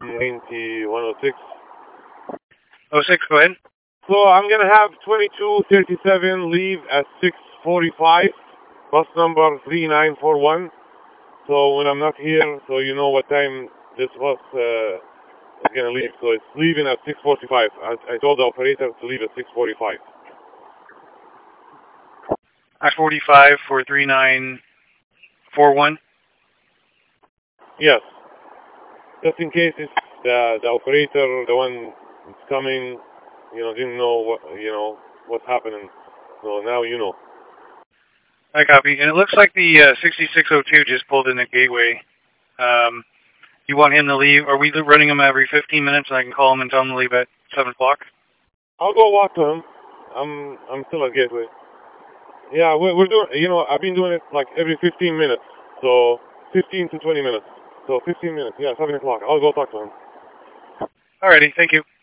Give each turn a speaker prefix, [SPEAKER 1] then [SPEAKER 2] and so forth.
[SPEAKER 1] 9106.
[SPEAKER 2] 06, go ahead.
[SPEAKER 1] So I'm going to have 2237 leave at 6:45, bus number 3941. So when I'm not here, so you know what time this bus is going to leave. So it's leaving at 6:45. I told the operator to leave at 6:45.
[SPEAKER 2] I-45 for 3941.
[SPEAKER 1] Yes. Just in case it's the operator, the one that's coming, didn't know what's happening. So now you know.
[SPEAKER 2] I copy. And it looks like the 6602 just pulled in the gateway. You want him to leave? Are we running him every 15 minutes and I can call him and tell him to leave at 7 o'clock?
[SPEAKER 1] I'll go walk to him. I'm still at Gateway. Yeah, we're doing, I've been doing it like every 15 minutes. So 15 to 20 minutes. So 15 minutes. Yeah, 7 o'clock. I'll go talk to him.
[SPEAKER 2] Alrighty, thank you.